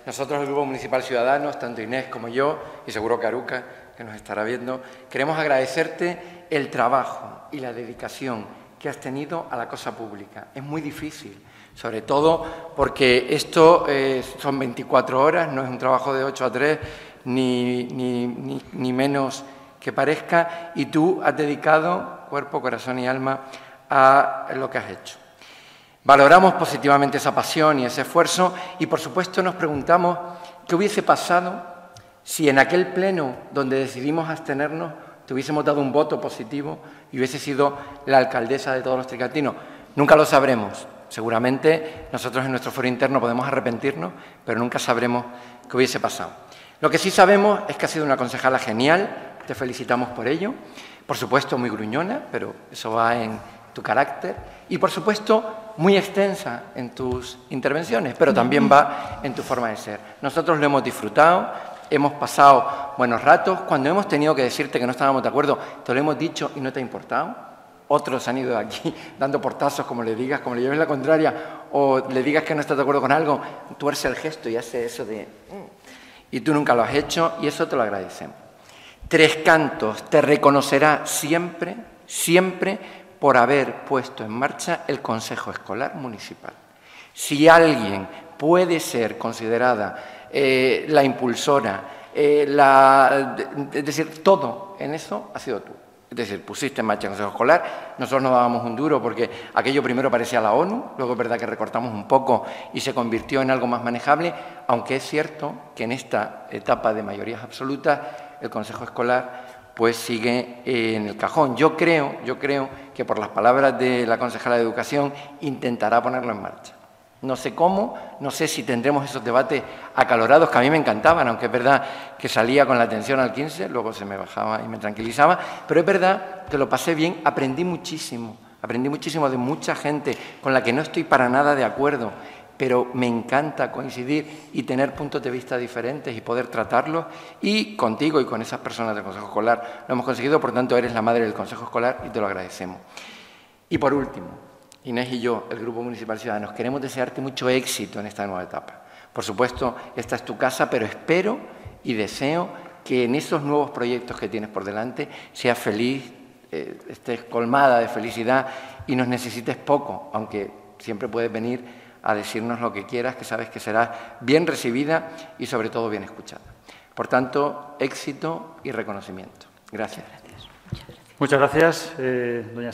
Nosotros, el Grupo Municipal Ciudadanos, tanto Inés como yo, y seguro que Aruca, que nos estará viendo, queremos agradecerte el trabajo y la dedicación que has tenido a la cosa pública. Es muy difícil, sobre todo porque esto son 24 horas, no es un trabajo de 8 a 3, ni menos que parezca, y tú has dedicado cuerpo, corazón y alma a lo que has hecho. Valoramos positivamente esa pasión y ese esfuerzo y, por supuesto, nos preguntamos qué hubiese pasado si en aquel pleno donde decidimos abstenernos te hubiésemos dado un voto positivo y hubiese sido la alcaldesa de todos los tricantinos. Nunca lo sabremos. Seguramente nosotros en nuestro foro interno podemos arrepentirnos, pero nunca sabremos qué hubiese pasado. Lo que sí sabemos es que has sido una concejala genial, te felicitamos por ello. Por supuesto, muy gruñona, pero eso va en tu carácter. Y, por supuesto, muy extensa en tus intervenciones, pero también va en tu forma de ser. Nosotros lo hemos disfrutado, hemos pasado buenos ratos. Cuando hemos tenido que decirte que no estábamos de acuerdo, te lo hemos dicho y no te ha importado. Otros han ido de aquí dando portazos, como le digas, como le lleves la contraria, o le digas que no estás de acuerdo con algo, tuerce el gesto y hace eso de... Y tú nunca lo has hecho y eso te lo agradecemos. Tres Cantos te reconocerá siempre, siempre, por haber puesto en marcha el Consejo Escolar Municipal. Si alguien puede ser considerada la impulsora, es decir, todo en eso ha sido tú. Es decir, pusiste en marcha el Consejo Escolar, nosotros nos dábamos un duro porque aquello primero parecía la ONU, luego es verdad que recortamos un poco y se convirtió en algo más manejable, aunque es cierto que en esta etapa de mayorías absolutas el Consejo Escolar pues sigue en el cajón. Yo creo que por las palabras de la consejera de Educación intentará ponerlo en marcha. No sé cómo, no sé si tendremos esos debates acalorados que a mí me encantaban, aunque es verdad que salía con la atención al 15, luego se me bajaba y me tranquilizaba, pero es verdad que lo pasé bien, aprendí muchísimo de mucha gente con la que no estoy para nada de acuerdo, pero me encanta coincidir y tener puntos de vista diferentes y poder tratarlos, y contigo y con esas personas del Consejo Escolar lo hemos conseguido, por tanto eres la madre del Consejo Escolar y te lo agradecemos. Y por último, Inés y yo, el Grupo Municipal Ciudadanos, queremos desearte mucho éxito en esta nueva etapa. Por supuesto, esta es tu casa, pero espero y deseo que en esos nuevos proyectos que tienes por delante seas feliz, estés colmada de felicidad y nos necesites poco, aunque siempre puedes venir a decirnos lo que quieras, que sabes que serás bien recibida y sobre todo bien escuchada. Por tanto, éxito y reconocimiento. Gracias. Muchas gracias, doña